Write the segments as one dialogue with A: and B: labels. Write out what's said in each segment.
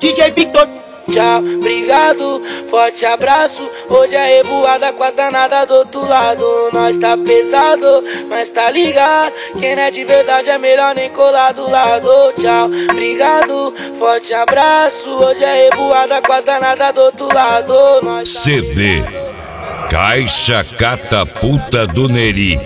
A: DJ Victor.
B: Tchau, obrigado, forte abraço. Hoje é revoada com as danadas do outro lado. Nós tá pesado, mas tá ligado. Quem não é de verdade é melhor nem colar do lado. Tchau, obrigado, forte abraço. Hoje é revoada com as danadas do outro lado. Nós tá
C: CD Caixa Catapulta do Neri.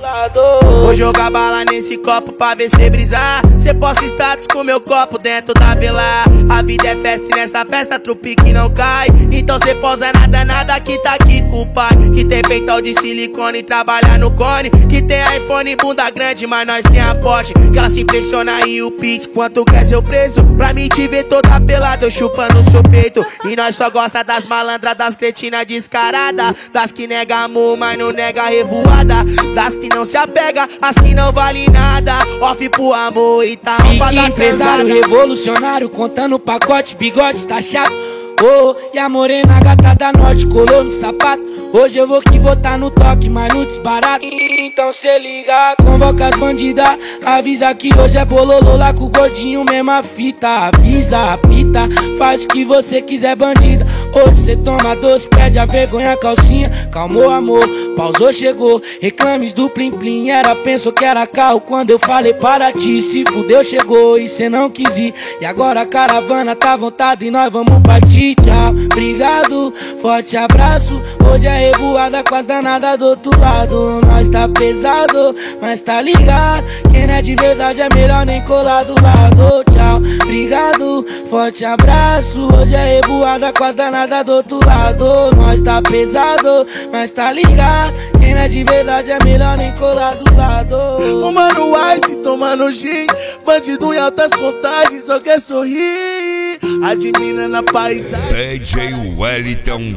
A: Vou jogar bala nesse copo pra ver cê brisar. Cê posta status com meu copo dentro da vela. A vida é festa e nessa festa trupe que não cai. Então cê posa nada que tá aqui com o pai. Que tem peitão de silicone e trabalha no cone. Que tem iPhone e bunda grande, mas nós tem a Porsche. Que ela se impressiona e o Pix, quanto quer seu preço. Pra mim te ver toda pelada, eu chupando o seu peito. E nós só gosta das malandras, das cretinas descaradas. Das que nega amor, mas não nega revoada. Das que não se apega, as que não vale nada. Off pro amor e tá
B: Pique empresário revolucionário, contando pacote, bigode tá chato. Oh, e a morena gata da norte colou no sapato. Hoje eu vou que vou tá no toque, mas no desbarato. Então cê liga, convoca as bandidas. Avisa que hoje é bololô lá com o gordinho, mesma fita. Avisa, apita, faz o que você quiser, bandida. Hoje cê toma doce, perde a vergonha, calcinha. Calmou amor, pausou, chegou. Reclames do plim plim, era, pensou que era carro. Quando eu falei para ti, se fudeu, chegou e cê não quis ir. E agora a caravana tá à vontade e nós vamos partir. Tchau, obrigado, forte abraço. Hoje é revoada com as danadas do outro lado. Nós tá pesado, mas tá ligado. Quem não é de verdade é melhor nem colar do lado. Tchau, obrigado, forte abraço. Hoje é revoada com as danadas do outro lado. Nós tá pesado, mas tá ligado. Quem não é de verdade é melhor nem colar do lado.
A: Fumando ice, tomando gin. Bandido em altas contagens, só quer sorrir. Admina na paisagem.
C: DJ Wellington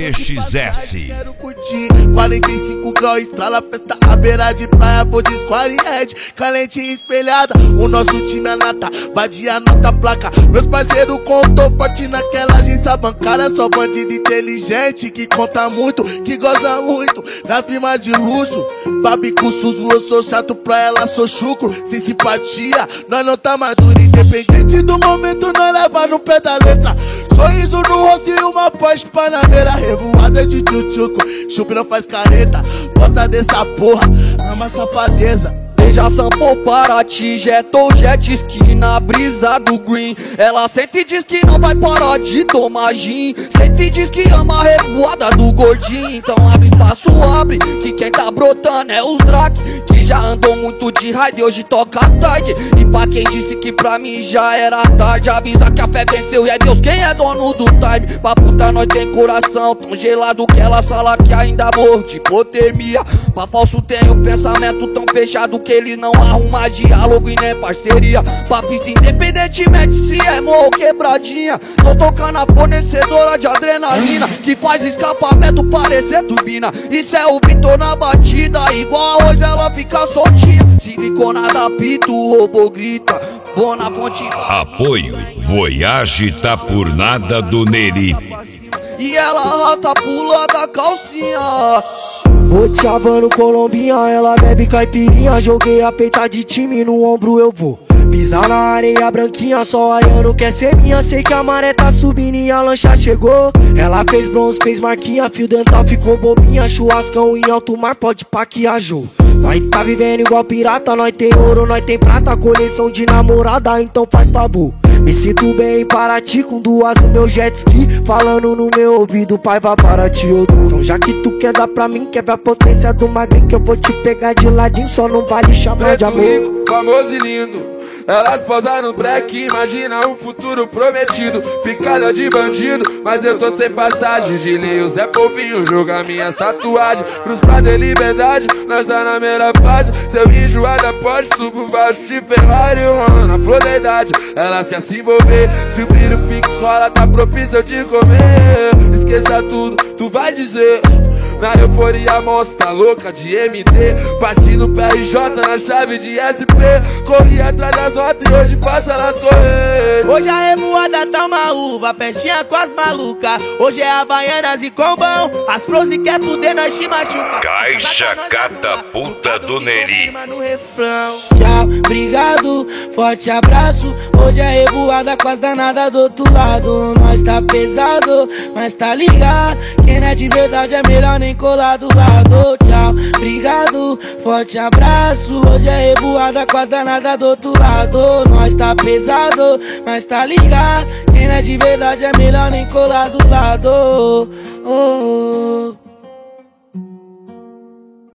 C: CXS.
A: Quero curtir 45 graus, estrala, festa à beira de praia. Vou de square head, calente espelhada. O nosso time é nata, badia nota placa. Meus parceiros contou forte naquela agência bancária. Só bandido inteligente, que conta muito, que goza muito das primas de luxo. Babi com suso, eu sou chato pra ela, sou chucro. Sem simpatia, nós não tá maduro. Independente do momento, nós leva no pé da letra. Sorriso no rosto e uma Porsche Panamera. Revoada de tchutchuco, chup não faz careta. Gosta dessa porra, ama safadeza.
D: Já sample para ti, jetou jet ski na brisa do green. Ela sente e diz que não vai parar de tomar gin. Sente e diz que ama a revoada do gordinho. Então abre espaço, abre, que quem tá brotando é o Drake. Que já andou muito de ride e hoje toca tag. E pra quem disse que pra mim já era tarde, avisa que a fé venceu e é Deus quem é dono do time. Pra puta nós tem coração tão gelado que ela fala que ainda morre de hipotermia. Pra falso tem o pensamento tão fechado que ele não arruma diálogo e nem parceria. Pra pista independentemente se é morro ou quebradinha. Tô tocando a fornecedora de adrenalina, que faz escapamento parecer turbina. Isso é o Vitor na batida, igual arroz ela fica soltinha. Silicona da pito, o robô grita, boa na fonte.
C: Apoio Voyage tá por nada do Neri.
D: E ela arrasta pula da calcinha.
E: Vou te chavando colombinha, ela bebe caipirinha. Joguei a peita de time, no ombro eu vou pisar na areia branquinha, só olhando quer ser minha. Sei que a maré tá subindo e a lancha chegou. Ela fez bronze, fez marquinha, fio dental ficou bobinha. Churrascão em alto mar, pode pá que ajou. Nós tá vivendo igual pirata, nós tem ouro, nós tem prata. Coleção de namorada, então faz favor. Me sinto bem em Paraty, com duas no meu jet ski. Falando no meu ouvido, pai vai para ti, eu dou. Então já que tu quer dar pra mim, quer ver a potência do magrinho, que eu vou te pegar de ladinho, só não vale chamar de amor.
F: Rico, famoso e lindo, elas posaram no break, imagina um futuro prometido. Picada de bandido, mas eu tô sem passagem de lei. Zé Povinho joga minhas tatuagens. Cruz pra ter liberdade, nós tá na melhor fase. Seu enjoada pode subo baixo de Ferrari, mano, na flor da idade. Elas querem se envolver, se o brilho Pix rola, tá propício de comer. Esqueça tudo, tu vai dizer. Na euforia mostra louca de MD, partindo PRJ na chave de SP. Corri atrás das notas e hoje faço elas correr.
A: Hoje a revoada
B: revoada tá uma uva, festinha com as malucas. Hoje é Havaianas e combão, as flores quer fuder, nós te machuca.
C: Caixa catapulta do Neri.
B: Tchau, obrigado, forte abraço. Hoje é revoada com as danadas do outro lado. Nós tá pesado, mas tá ligado. Quem não é de verdade é melhor nem colar do lado. Tchau, obrigado, forte abraço. Hoje é revoada com as danadas do outro lado. Nós tá pesado, mas tá ligado. Quem não é de verdade é melhor nem colar do lado. Oh, oh.